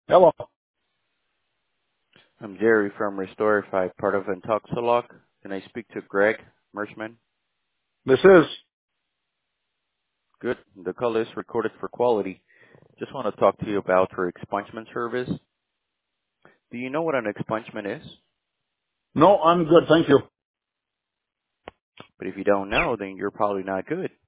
Hello. I'm Jerry from Restorify, part of Intoxalock. Can I speak to Greg Mershman? This is. Good. The call is recorded for quality. Just want to talk to you about your expungement service. Do you know what an expungement is? No, I'm good. Thank you. But if you don't know, then you're probably not good.